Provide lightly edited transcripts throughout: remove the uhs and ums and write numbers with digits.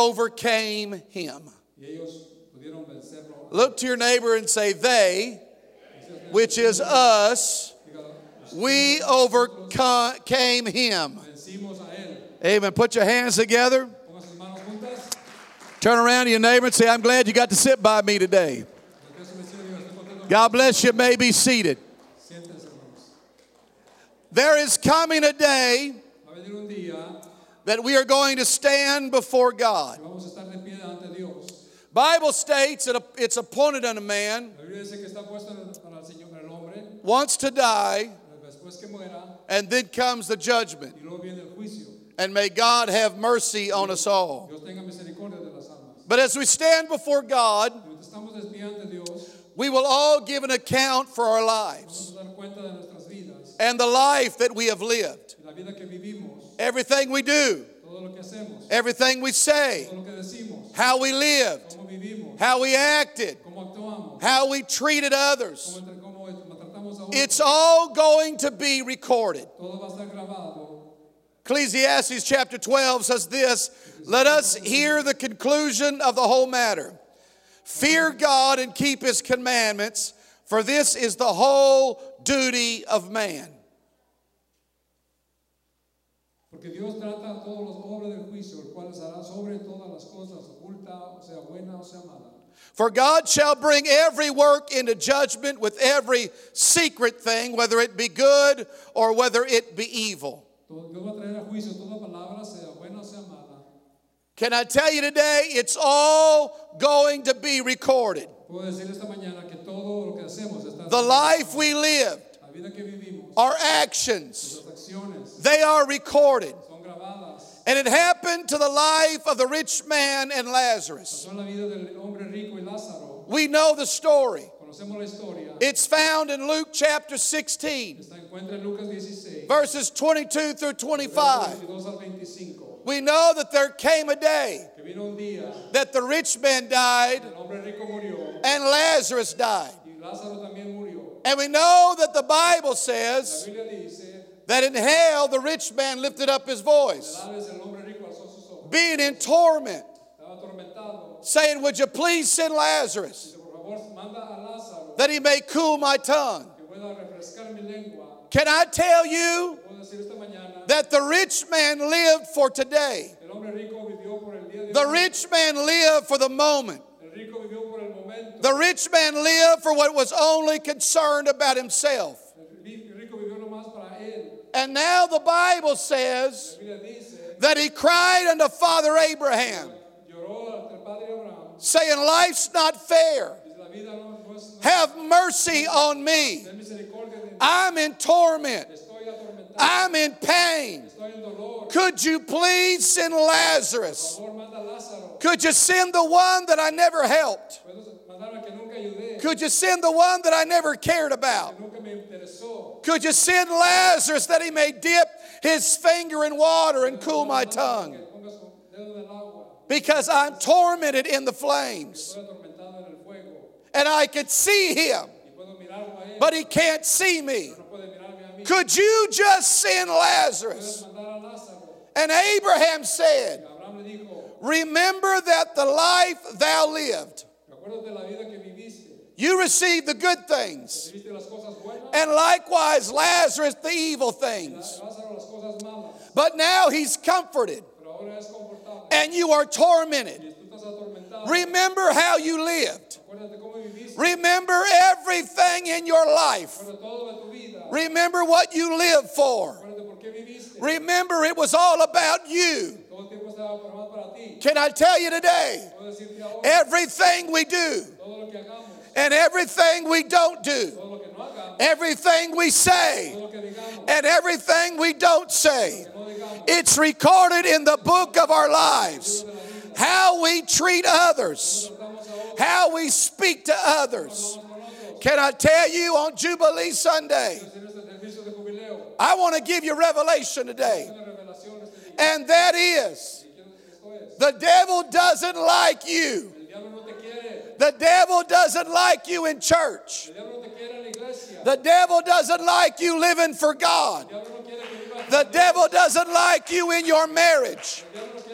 overcame him. Look to your neighbor and say, they, which is us, we overcame him. Amen. Put your hands together. Turn around to your neighbor and say, I'm glad you got to sit by me today. God bless you. May be seated. There is coming a day that we are going to stand before God. Bible states that it's appointed unto man once to die, and then comes the judgment. And may God have mercy on us all. But as we stand before God, we will all give an account for our lives and the life that we have lived. Everything we do, everything we say, how we lived, how we acted, how we treated others. It's all going to be recorded. Ecclesiastes chapter 12 says this, let us hear the conclusion of the whole matter. Fear God and keep his commandments, for this is the whole duty of man. Porque Dios trata todos los obras del juicio, el cual hará sobre todas las cosas, oculta, o sea buena, o sea mala. For God shall bring every work into judgment with every secret thing, whether it be good or whether it be evil. Can I tell you today, it's all going to be recorded. The life we lived, our actions, they are recorded. And it happened to the life of the rich man and Lazarus. We know the story. It's found in Luke chapter 16, verses 22 through 25. We know that there came a day that the rich man died and Lazarus died. And we know that the Bible says that in hell the rich man lifted up his voice, being in torment, saying, would you please send Lazarus that he may cool my tongue? Can I tell you that the rich man lived for today? The rich man lived for the moment. The rich man lived for what was only concerned about himself. And now the Bible says that he cried unto Father Abraham, saying, life's not fair. Have mercy on me. I'm in torment. I'm in pain. Could you please send Lazarus? Could you send the one that I never helped? Could you send the one that I never cared about? Could you send Lazarus that he may dip his finger in water and cool my tongue? Because I'm tormented in the flames. And I could see him, but he can't see me. Could you just send Lazarus? And Abraham said, remember that the life thou lived, you received the good things, and likewise Lazarus the evil things. But now he's comforted, and you are tormented. Remember how you lived. Remember everything in your life. Remember what you lived for. Remember it was all about you. Can I tell you today, everything we do and everything we don't do, everything we say and everything we don't say, it's recorded in the book of our lives. How we treat others, how we speak to others. Can I tell you on Jubilee Sunday, I want to give you revelation today. And that is, the devil doesn't like you. The devil doesn't like you in church. The devil doesn't like you living for God. The devil doesn't like you in your marriage.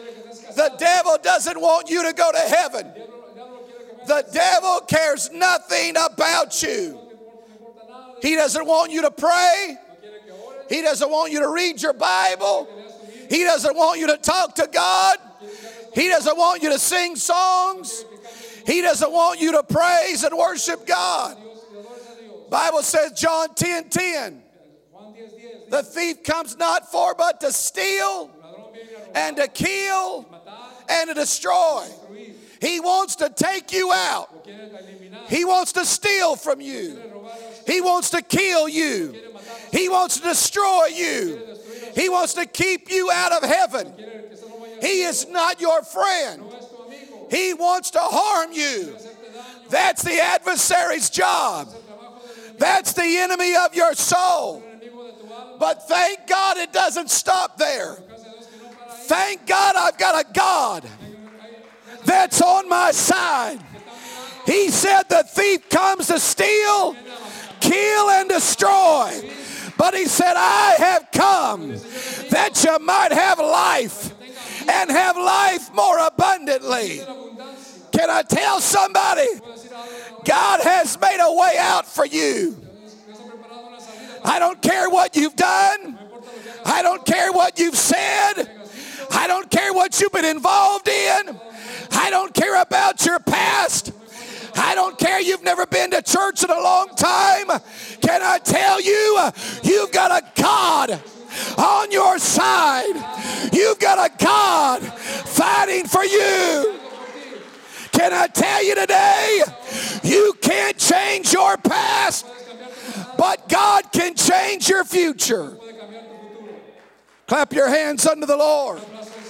The devil doesn't want you to go to heaven. The devil cares nothing about you. He doesn't want you to pray. He doesn't want you to read your Bible. He doesn't want you to talk to God. He doesn't want you to sing songs. He doesn't want you to praise and worship God. Bible says, John 10:10, the thief comes not for but to steal and to kill and to destroy. He wants to take you out. He wants to steal from you. He wants to kill you. He wants to destroy you. He wants to keep you out of heaven. He is not your friend. He wants to harm you. That's the adversary's job. That's the enemy of your soul. But thank God it doesn't stop there. Thank God I've got a God that's on my side. He said the thief comes to steal, kill, and destroy. But he said, I have come that you might have life and have life more abundantly. Can I tell somebody? God has made a way out for you. I don't care what you've done. I don't care what you've said. I don't care what you've been involved in. I don't care about your past. I don't care you've never been to church in a long time. Can I tell you, you've got a God on your side. You've got a God fighting for you. Can I tell you today, you can't change your past, but God can change your future. Clap your hands unto the Lord.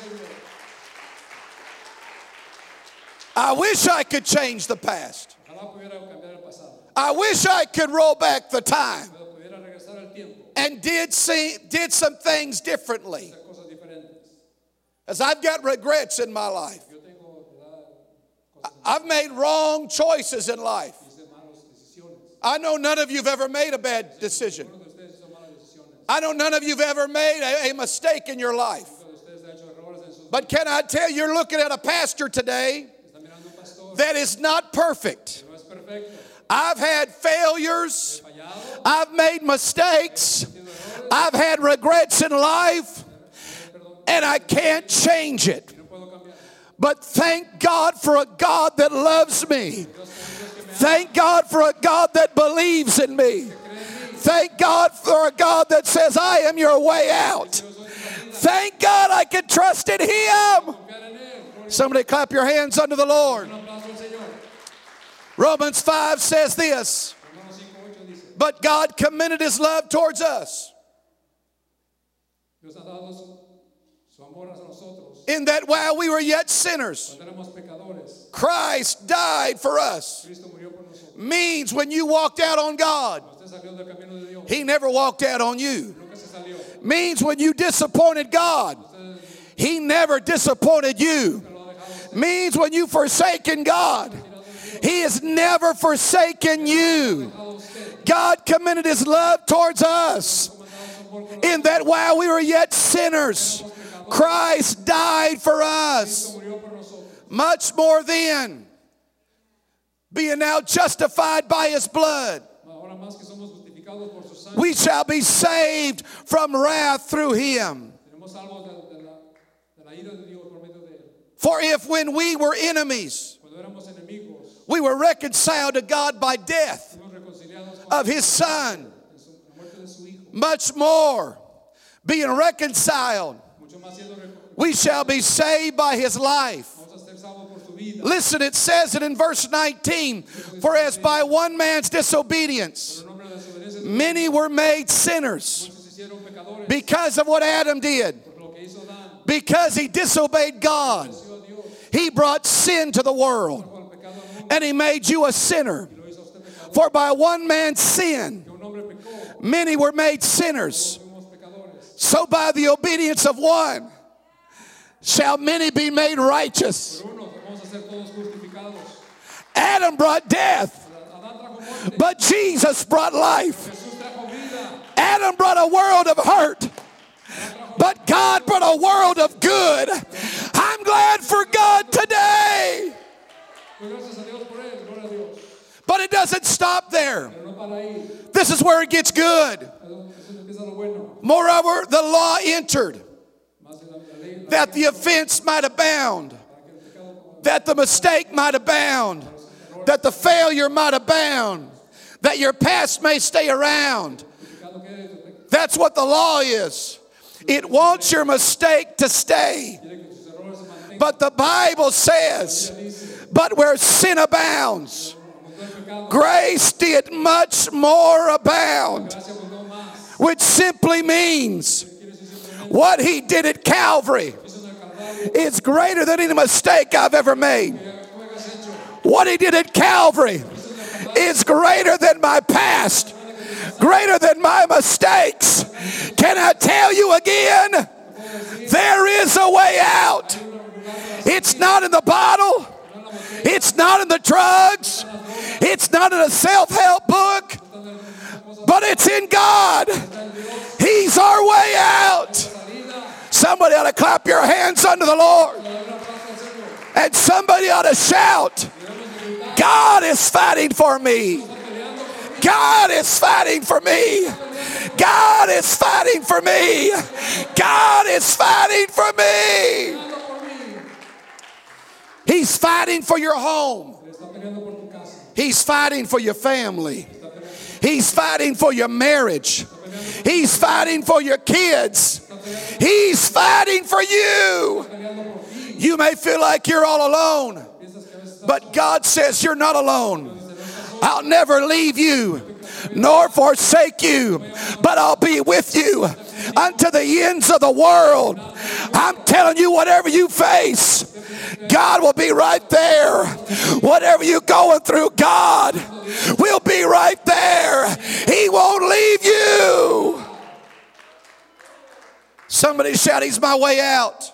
I wish I could change the past. I wish I could roll back the time and did some things differently. As I've got regrets in my life. I've made wrong choices in life. I know none of you have ever made a bad decision. I know none of you have ever made a mistake in your life. But can I tell you, you're looking at a pastor today that is not perfect. I've had failures. I've made mistakes. I've had regrets in life. And I can't change it. But thank God for a God that loves me. Thank God for a God that believes in me. Thank God for a God that says, I am your way out. Thank God I can trust in Him. Somebody clap your hands unto the Lord. Romans 5 says this, but God commended His love towards us, in that while we were yet sinners, Christ died for us. Means when you walked out on God, He never walked out on you. Means when you disappointed God, He never disappointed you. Means when you forsaken God, He has never forsaken you. God commended His love towards us, in that while we were yet sinners, Christ died for us. Much more then, being now justified by His blood, we shall be saved from wrath through Him. For if when we were enemies, we were reconciled to God by death of His Son, much more, being reconciled, we shall be saved by His life. Listen, it says it in verse 19, for as by one man's disobedience many were made sinners because of what Adam did. Because he disobeyed God, he brought sin to the world, and he made you a sinner. For by one man's sin many were made sinners, so by the obedience of one shall many be made righteous. Adam brought death, but Jesus brought life. Adam brought a world of hurt, but God brought a world of good. I'm I'm glad for God today. But it doesn't stop there. This is where it gets good. Moreover, the law entered, that the offense might abound, that the mistake might abound, that the failure might abound, that your past may stay around. That's what the law is. It wants your mistake to stay. But the Bible says, but where sin abounds, grace did much more abound. Which simply means what he did at Calvary is greater than any mistake I've ever made. What he did at Calvary is greater than my past, greater than my mistakes. Can I tell you again? There is a way out. It's not in the bottle. It's not in the drugs. It's not in a self-help book. But it's in God. He's our way out. Somebody ought to clap your hands unto the Lord. And somebody ought to shout, God is fighting for me. God is fighting for me. God is fighting for me. God is fighting for me. He's fighting for your home. He's fighting for your family. He's fighting for your marriage. He's fighting for your kids. He's fighting for you. You may feel like you're all alone, but God says you're not alone. I'll never leave you nor forsake you, but I'll be with you unto the ends of the world. I'm telling you, whatever you face, God will be right there. Whatever you're going through, God will be right there. He won't leave you. Somebody shout, He's my way out.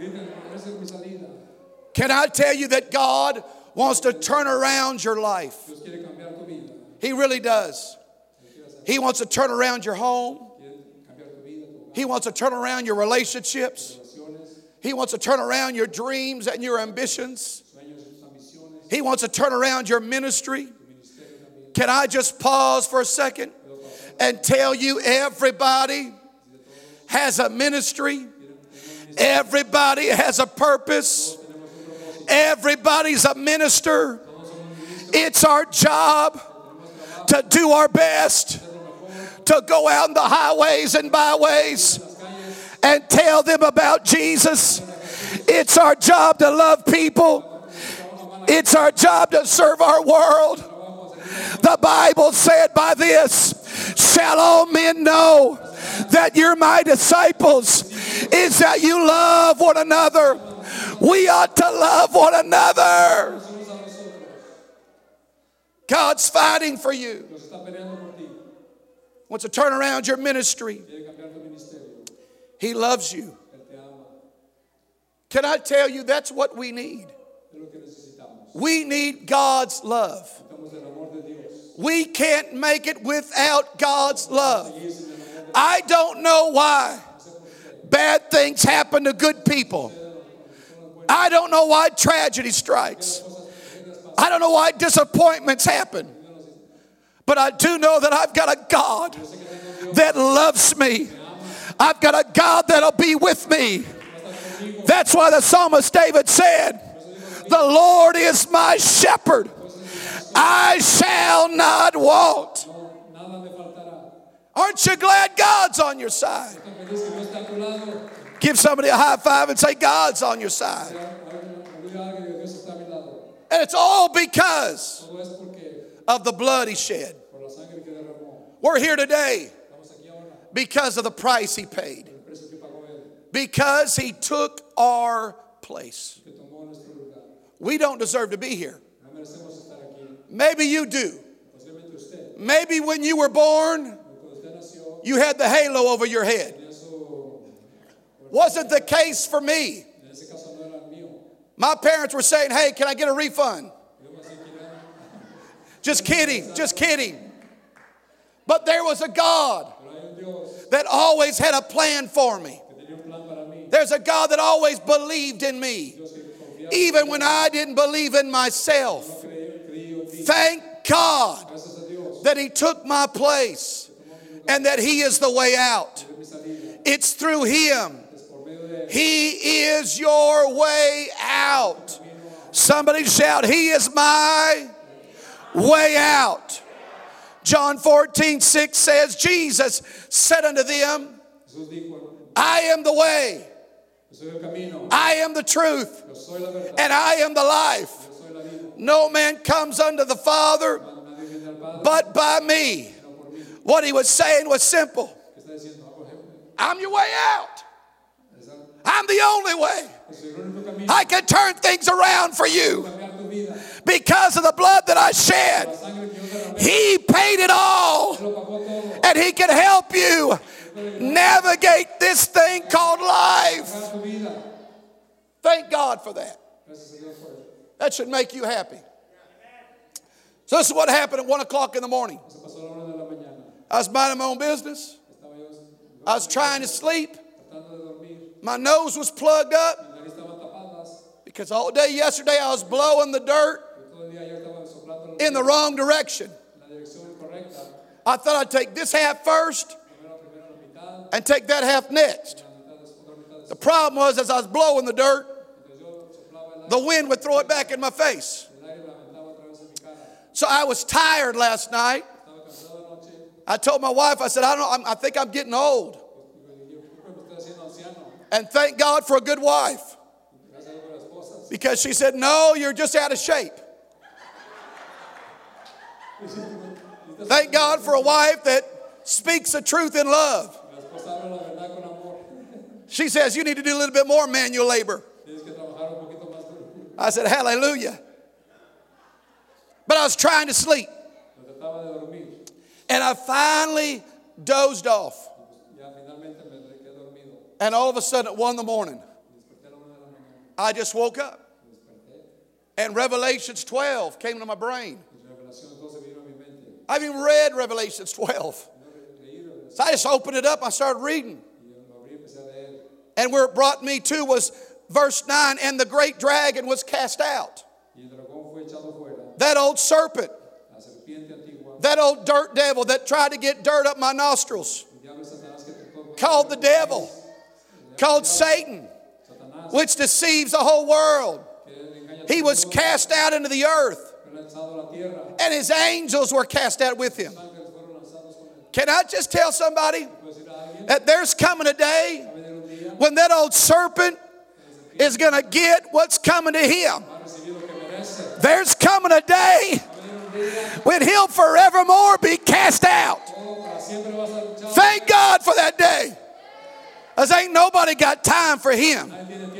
Can I tell you that God wants to turn around your life? He really does. He wants to turn around your home. He wants to turn around your relationships. He wants to turn around your dreams and your ambitions. He wants to turn around your ministry. Can I just pause for a second and tell you, everybody has a ministry. Everybody has a purpose. Everybody's a minister. It's our job to do our best, to go out in the highways and byways and tell them about Jesus. It's our job to love people. It's our job to serve our world. The Bible said by this, shall all men know that you're my disciples, is that you love one another. We ought to love one another. God's fighting for you. Wants to turn around your ministry. He loves you. Can I tell you, that's what we need. We need God's love. We can't make it without God's love. I don't know why bad things happen to good people. I don't know why tragedy strikes. I don't know why disappointments happen. But I do know that I've got a God that loves me. I've got a God that'll be with me. That's why the psalmist David said, the Lord is my shepherd. I shall not want. Aren't you glad God's on your side? Give somebody a high five and say, God's on your side. And it's all because of the blood He shed. We're here today because of the price He paid. Because He took our place. We don't deserve to be here. Maybe you do. Maybe when you were born, you had the halo over your head. Wasn't the case for me. My parents were saying, hey, can I get a refund? Just kidding, just kidding. But there was a God that always had a plan for me. There's a God that always believed in me, even when I didn't believe in myself. Thank God that He took my place and that He is the way out. It's through Him. He is your way out. Somebody shout, He is my way out. John 14:6 says, Jesus said unto them, I am the way, I am the truth, and I am the life. No man comes unto the Father but by me. What He was saying was simple. I'm your way out. I'm the only way. I can turn things around for you because of the blood that I shed. He paid it all, and He can help you navigate this thing called life. Thank God for that. That should make you happy. So this is what happened at 1 o'clock in the morning. I was minding my own business. I was trying to sleep. My nose was plugged up because all day yesterday I was blowing the dirt in the wrong direction. I thought I'd take this half first and take that half next. The problem was, as I was blowing the dirt, the wind would throw it back in my face. So I was tired last night. I told my wife, I said, I think I'm getting old. And thank God for a good wife. Because she said, no, you're just out of shape. Thank God for a wife that speaks the truth in love. She says, you need to do a little bit more manual labor. I said, hallelujah. But I was trying to sleep. And I finally dozed off. And all of a sudden at 1 in the morning, I just woke up. And Revelations 12 came to my brain. I've even read Revelations 12. So I just opened it up. I started reading. And where it brought me to was verse 9. And the great dragon was cast out. That old serpent. That old dirt devil that tried to get dirt up my nostrils. Called the devil. Called Satan. Which deceives the whole world. He was cast out into the earth. And his angels were cast out with him. Can I just tell somebody that there's coming a day when that old serpent is going to get what's coming to him? There's coming a day when he'll forevermore be cast out. Thank God for that day. Because ain't nobody got time for him.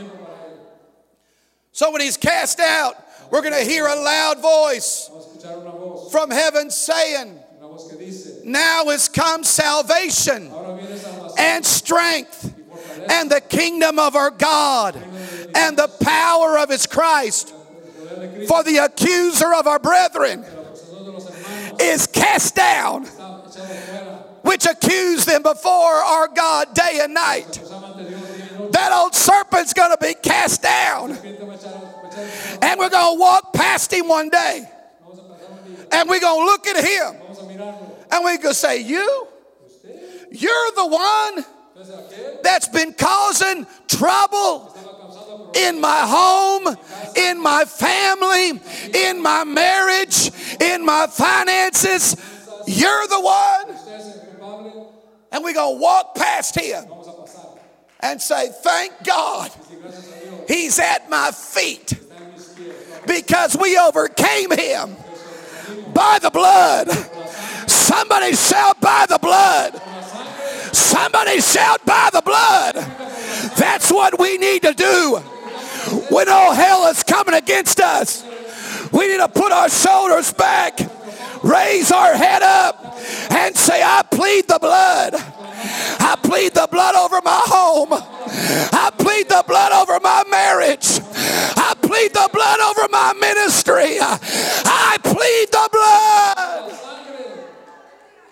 So when he's cast out, we're going to hear a loud voice from heaven saying, now is come salvation and strength and the kingdom of our God and the power of his Christ. For the accuser of our brethren is cast down, which accused them before our God day and night. That old serpent's going to be cast down. And we're going to walk past him one day. And we're going to look at him. And we're going to say, you're the one that's been causing trouble in my home, in my family, in my marriage, in my finances. You're the one. And we're going to walk past him and say, thank God he's at my feet because we overcame him by the blood. Somebody shout, by the blood. Somebody shout, by the blood. That's what we need to do when all hell is coming against us. We need to put our shoulders back, raise our head up, and say, I plead the blood. I plead the blood over my home. I plead the blood over my marriage. I plead the blood over my ministry. I plead the blood.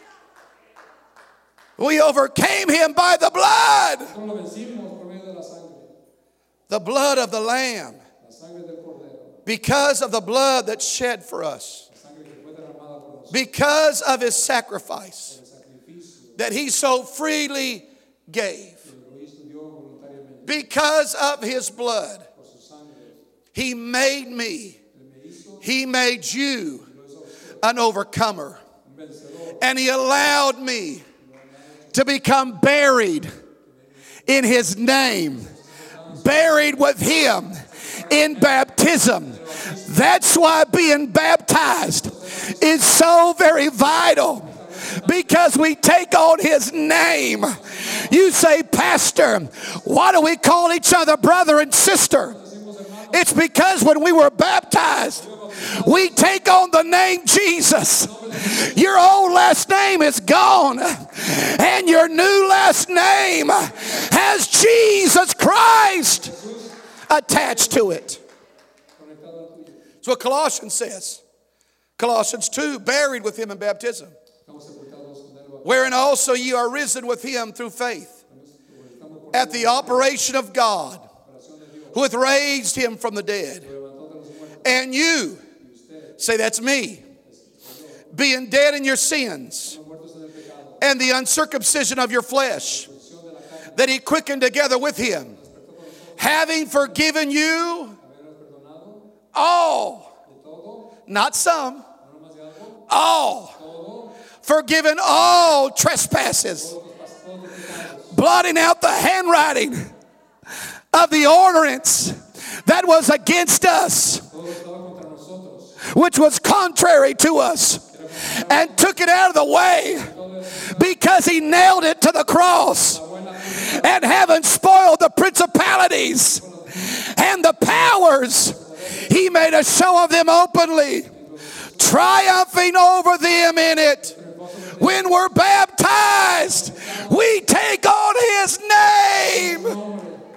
We overcame him by the blood. the blood of the Lamb, because of the blood that's shed for us, because of his sacrifice that he so freely gave, because of his blood, he made me, he made you an overcomer. And he allowed me to become buried in his name, buried with him in baptism. That's why being baptized is so very vital, because we take on his name. You say, Pastor, why do we call each other brother and sister? It's because when we were baptized, we take on the name Jesus. Your old last name is gone, and your new last name has Jesus Christ attached to it. That's what Colossians says. Colossians 2, buried with him in baptism, wherein also ye are risen with him through faith, at the operation of God, who hath raised him from the dead. And you, say that's me, being dead in your sins and the uncircumcision of your flesh, that he quickened together with him, having forgiven you all, not some, all, forgiven all trespasses, blotting out the handwriting of the ordinance that was against us, which was contrary to us, and took it out of the way, because he nailed it to the cross. And having spoiled the principalities and the powers, he made a show of them openly, triumphing over them in it. When we're baptized, we take on his name.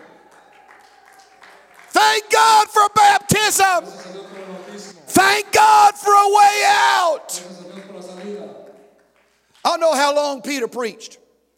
Thank God for baptism. Thank God for a way out. I don't know how long Peter preached.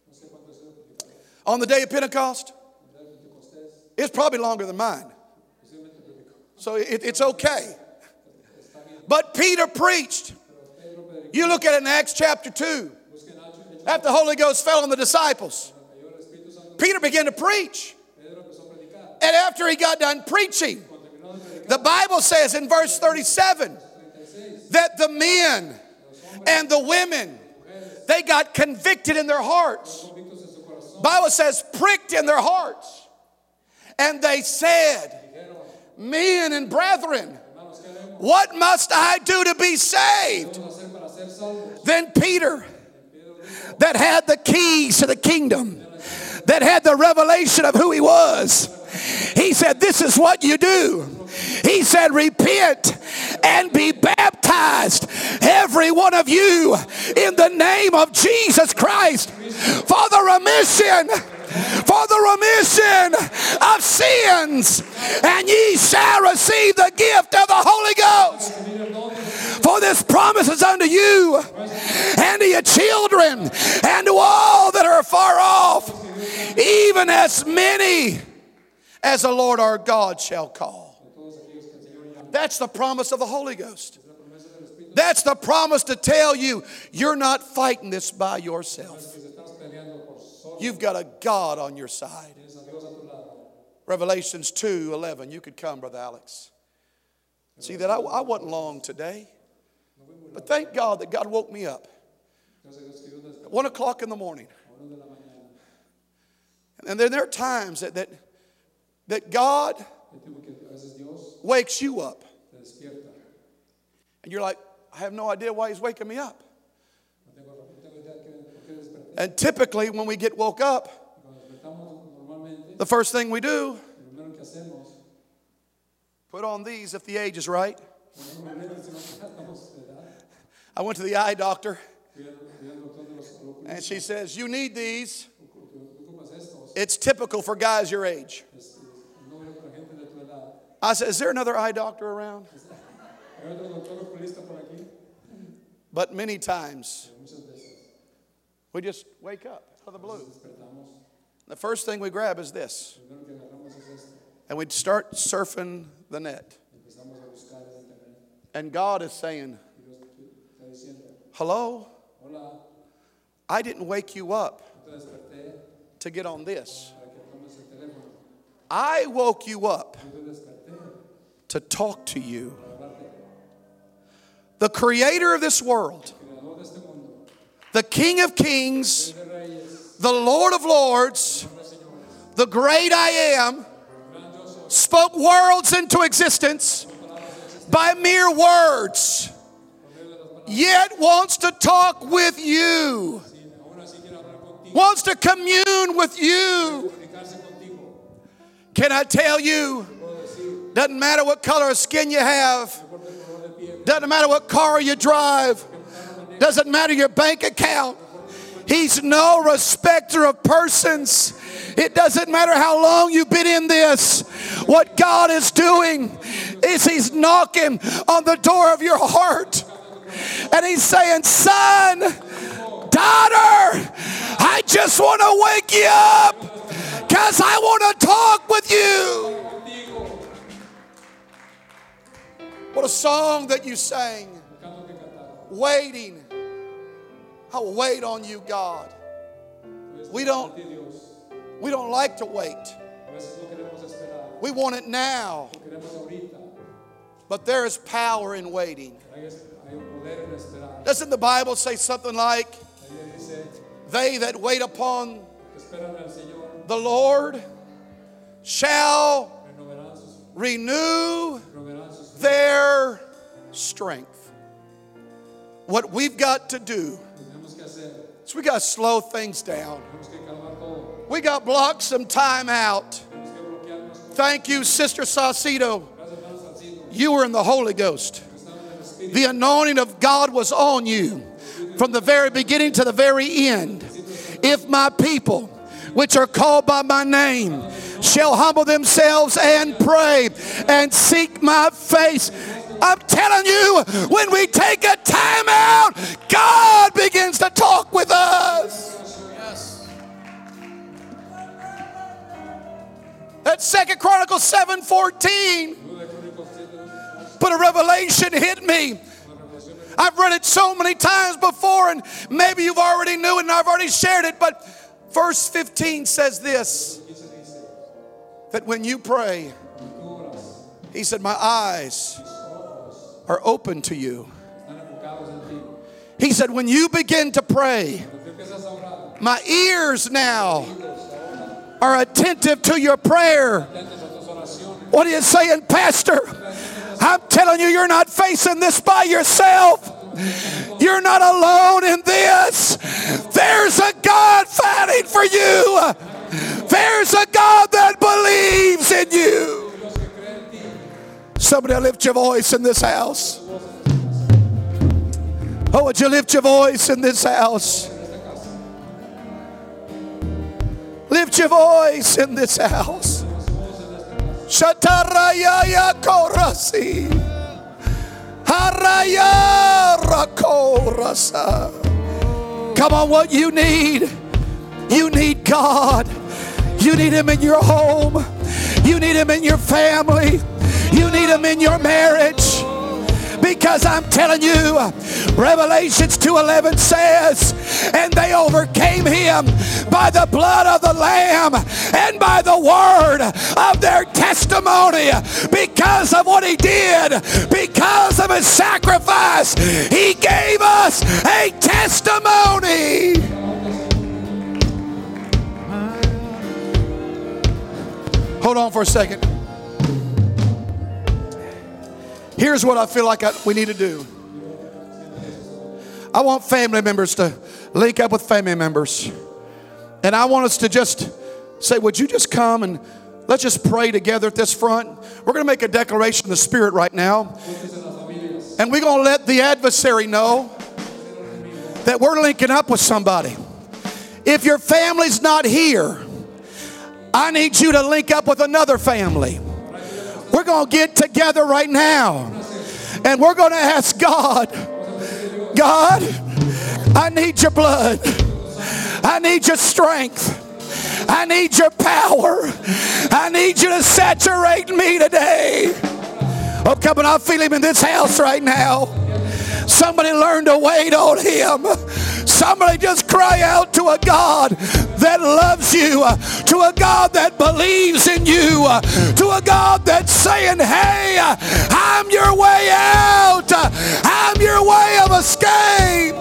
On the day of Pentecost, it's probably longer than mine. So it's okay. But Peter preached. You look at it in Acts chapter 2. After the Holy Ghost fell on the disciples, Peter began to preach. And after he got done preaching, the Bible says in verse 37 that the men and the women, they got convicted in their hearts. Bible says pricked in their hearts. And they said, men and brethren, what must I do to be saved? Then Peter, that had the keys to the kingdom, that had the revelation of who he was, he said, this is what you do. He said, repent and be baptized, every one of you, in the name of Jesus Christ, for the remission of sins, and ye shall receive the gift of the Holy Ghost. For this promise is unto you and to your children and to all that are far off, even as many as the Lord our God shall call. That's the promise of the Holy Ghost. That's the promise to tell you, you're not fighting this by yourself. You've got a God on your side. Revelations 2:11. You could come, Brother Alex. See that I wasn't long today. But thank God that God woke me up at 1 o'clock in the morning. And then there are times that God wakes you up. And you're like, I have no idea why he's waking me up. And typically when we get woke up, the first thing we do, put on these if the age is right. I went to the eye doctor and she says, you need these. It's typical for guys your age. I said, is there another eye doctor around? But many times, we just wake up out of the blue. The first thing we grab is this. And we'd start surfing the net. And God is saying, hello? I didn't wake you up to get on this. I woke you up to talk to you. The creator of this world, the King of Kings, the Lord of Lords, the great I am, spoke worlds into existence by mere words, yet wants to talk with you, wants to commune with you. Can I tell you, doesn't matter what color of skin you have, doesn't matter what car you drive, doesn't matter your bank account, He's no respecter of persons. It doesn't matter how long you've been in this. What God is doing is He's knocking on the door of your heart. And He's saying, son, daughter, I just want to wake you up because I want to talk with you. What a song that you sang. Waiting. I'll wait on you, God. We don't like to wait. We want it now. But there is power in waiting. Doesn't the Bible say something like, they that wait upon the Lord shall renew their strength? What we've got to do is we got to slow things down. We got to block some time out. Thank you, Sister Saucedo. You were in the Holy Ghost. The anointing of God was on you from the very beginning to the very end. If my people, which are called by my name, shall humble themselves and pray and seek my face. I'm telling you, when we take a time out, God begins to talk with us. Yes. That 2 Chronicles 7:14. But a revelation hit me. I've read it so many times before, and maybe you've already knew it and I've already shared it, but verse 15 says this, that when you pray, He said, my eyes are open to you. He said, when you begin to pray, my ears now are attentive to your prayer. What are you saying, Pastor? I'm telling you, you're not facing this by yourself. You're not alone in this. There's a God fighting for you. There's a God that believes in you. Somebody lift your voice in this house. Oh, would you lift your voice in this house? Lift your voice in this house. Shataraya korasi. Haraya rakorasa. Come on, what you need God. You need Him in your home. You need Him in your family. You need Him in your marriage. Because I'm telling you, Revelations 2:11 says, and they overcame Him by the blood of the Lamb and by the word of their testimony. Because of what He did, because of His sacrifice, He gave us a testimony. Hold on for a second. Here's what I feel like we need to do. I want family members to link up with family members. And I want us to just say, would you just come and let's just pray together at this front. We're going to make a declaration in the Spirit right now. And we're going to let the adversary know that we're linking up with somebody. If your family's not here, I need you to link up with another family. We're going to get together right now and we're going to ask God, I need your blood. I need your strength. I need your power. I need you to saturate me today. Oh, come on, I feel him in this house right now. Somebody learn to wait on him. Somebody just cry out to a God that loves you, to a God that believes in you, to a God that's saying, hey, I'm your way out. I'm your way of escape.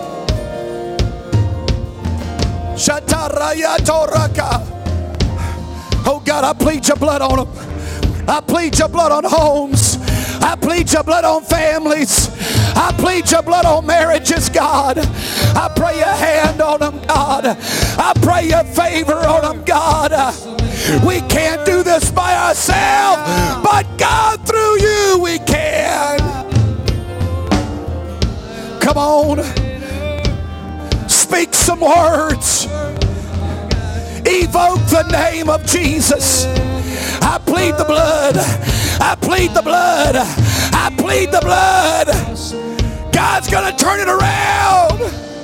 Oh God, I plead your blood on them. I plead your blood on homes. I plead your blood on families. I plead your blood on marriages, God. I pray your hand on them, God. I pray your favor on them, God. We can't do this by ourselves, but God, through you, we can. Come on. Speak some words. Evoke the name of Jesus. I plead the blood. I plead the blood. I plead the blood. God's going to turn it around.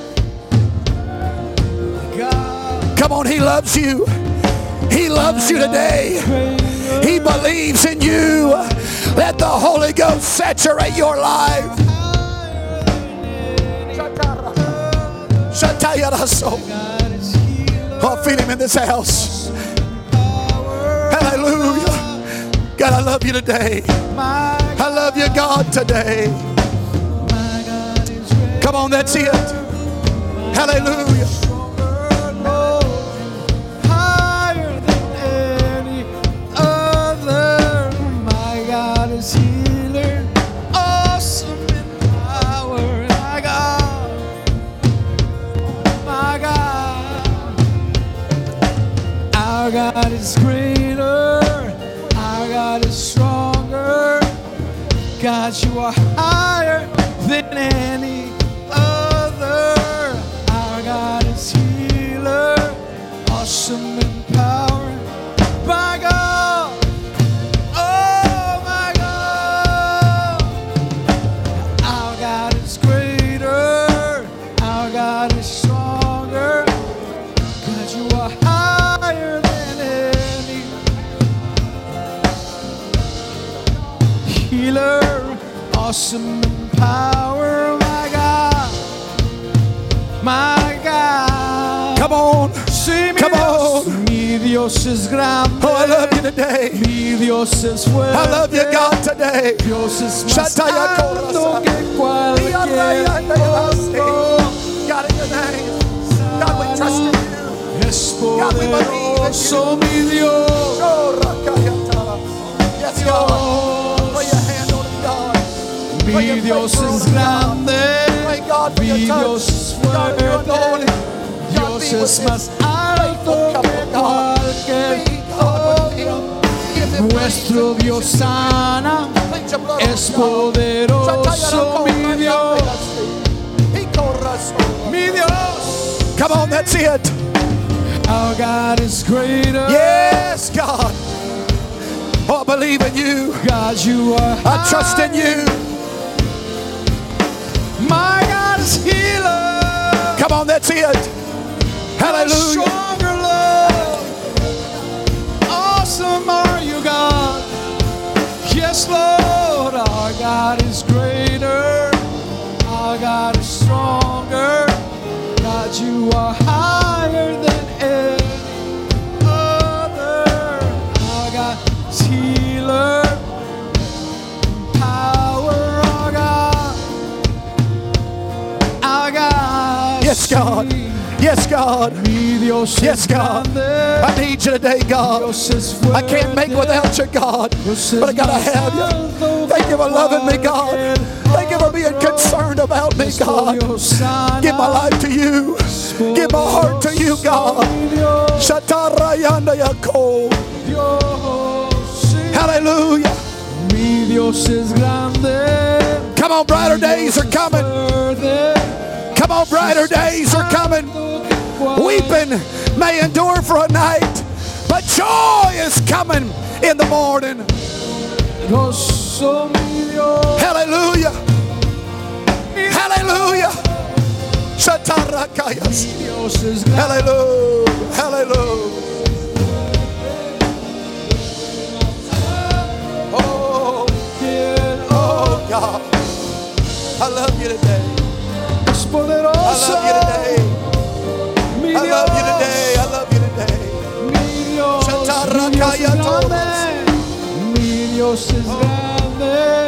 Come on, he loves you. He loves you today. He believes in you. Let the Holy Ghost saturate your life. Oh, feed him in this house. Hallelujah. God, I love you today. I love you, God, today. Come on, that's it. Hallelujah. Higher than any other. My God is healer, awesome in power. My God, our God is greater. Our God is stronger. God, you are higher than any other. Our God is healer, awesome in power. My God, oh my God, our God is greater. Our God is stronger. God, you are higher than any healer, awesome in power. My God, my God. Come on. Come on. Mi Dios es grande. Oh, I love you today. Mi Dios es fuerte. I love you, God, today. Dios es más alto que cualquier otro. God, in your name. God, we trust in you. Es poderoso mi Dios. Yes, God. Put your hand on him, God. Mi Dios es grande. Mi Dios es fuerte. Dios es más alto que cualquier otro. Nuestro Dios sana. Es poderoso mi Dios. Mi Dios. Come on, that's it. Our God is greater. Yes, God. Oh, I believe in you. God, you are I trust in you. My God is healer. Come on, that's it. Hallelujah. Stronger love. Awesome are you, God. Yes, Lord. Our God is greater. Our God is stronger. God, you are higher than any other. Our God is healer. Power, our God. Our God. Yes, God. Yes, God. Yes, God. I need you today, God. I can't make without you, God. But I gotta have you. Thank you for loving me, God. Thank you for being concerned about me, God. Give my life to you. Give my heart to you, God. Hallelujah. Come on, brighter days are coming. Come on, brighter days are coming. Weeping may endure for a night, but joy is coming in the morning. Hallelujah. Hallelujah. Hallelujah. Hallelujah. I love you today. Es poderoso. I love you today. Mi I love you Dios. today. I love you today. Mi Dios, mi Dios es grande. Mi Dios es grande.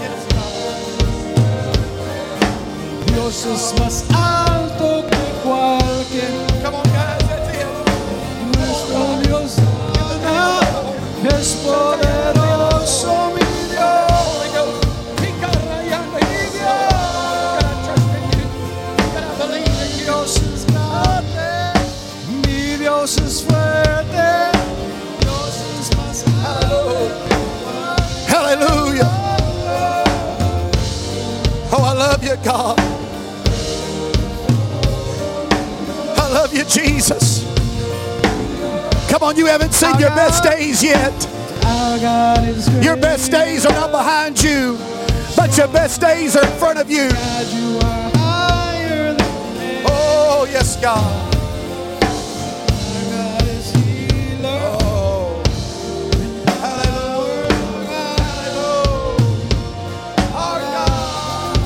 Dios es más alto que cualquier. Come on, guys. That's it. Nuestro Dios es poderoso, mi Dios. Holy Ghost. Dios es grande, mi Dios es fuerte, Dios es más alto. Hallelujah. Oh, I love you, God. I love you, Jesus. Come on, you haven't seen your best days yet. Our God is great. Your best days are not behind you, but your best days are in front of you. God, you are higher than man. Oh, yes, God. Our God is healer. Oh, hallelujah. Hallelujah. Our God.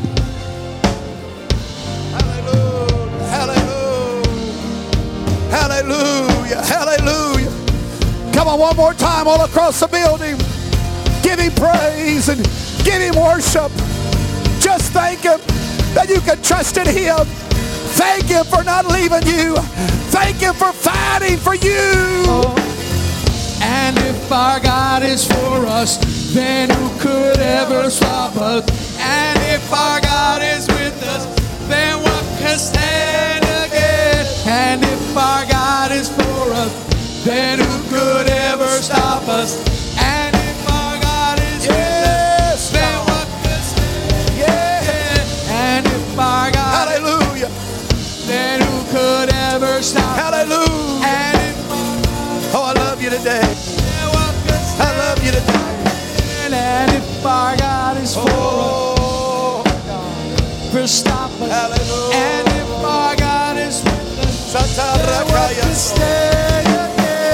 Hallelujah. Hallelujah. Hallelujah. Hallelujah. Come on, one more time all across the building. Give him praise and give him worship. Just thank him that you can trust in him. Thank him for not leaving you. Thank him for fighting for you. And if our God is for us, then who could ever stop us? And if our God is with us, then what can stand against? And if our God is for us, then who could ever stop us? And if our God is with us, then what can stand against? And if our God is Hallelujah. then who could ever stop us? Hallelujah. And if our God is Oh, I love you today. then what can stand I love you today. And if our God is for Oh, us, for stop us. hallelujah. And if our God is with us, then what Satarakaya. can stand against?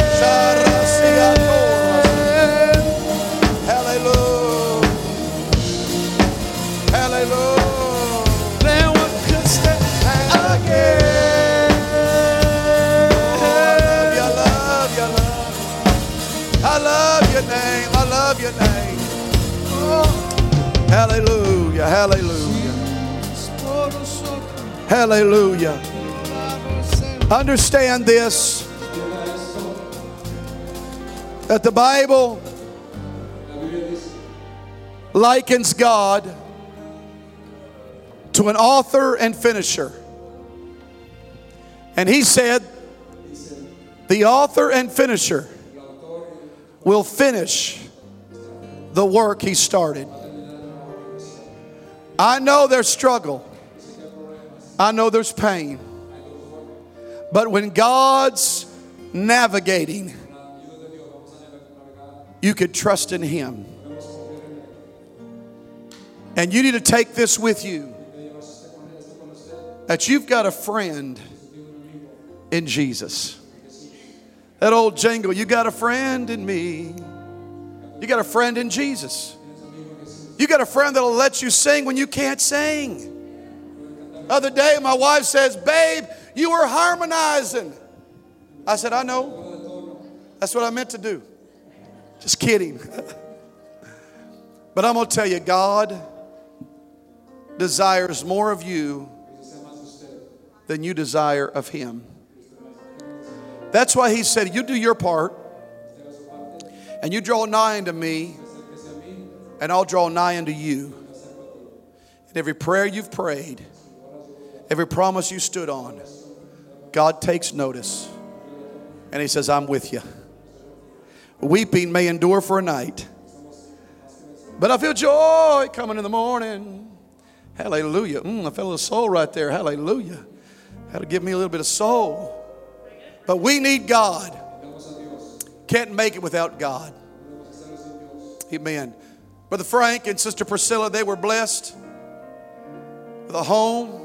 Hallelujah. Hallelujah. Then what can stand against? I love you, I love you, I love your name. I love your name. Hallelujah. Hallelujah. Hallelujah. Understand this, that the Bible likens God to an author and finisher. And he said, the author and finisher will finish the work he started. I know there's struggle. I know there's pain. But when God's navigating, you could trust in him. And you need to take this with you, that you've got a friend in Jesus. That old jingle, you got a friend in me. You got a friend in Jesus. You got a friend that'll let you sing when you can't sing. Other day, my wife says, babe, you were harmonizing. I said, I know. That's what I meant to do. Just kidding. But I'm going to tell you, God desires more of you than you desire of him. That's why he said, you do your part and you draw nigh unto me and I'll draw nigh unto you. And every prayer you've prayed, every promise you stood on, God takes notice. And he says, I'm with you. Weeping may endure for a night, but I feel joy coming in the morning. Hallelujah. I felt a little soul right there. Hallelujah. That'll give me a little bit of soul. But we need God. Can't make it without God. Amen. Brother Frank and Sister Priscilla, they were blessed with a home.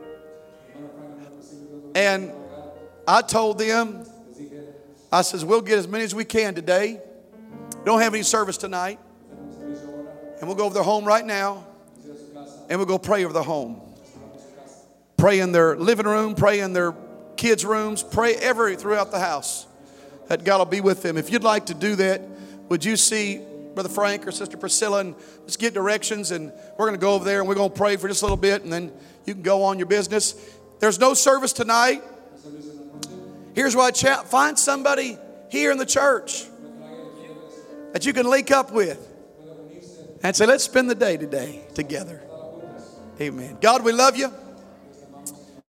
And I told them, I says, we'll get as many as we can today. We don't have any service tonight. And we'll go over their home right now. And we'll go pray over the home. Pray in their living room, pray in their kids' rooms, pray throughout the house that God will be with them. If you'd like to do that, would you see Brother Frank or Sister Priscilla and just get directions, and we're going to go over there and we're going to pray for just a little bit, and then you can go on your business. There's no service tonight. Here's what I find somebody here in the church that you can link up with and say, let's spend the day today together. Amen. God, we love you.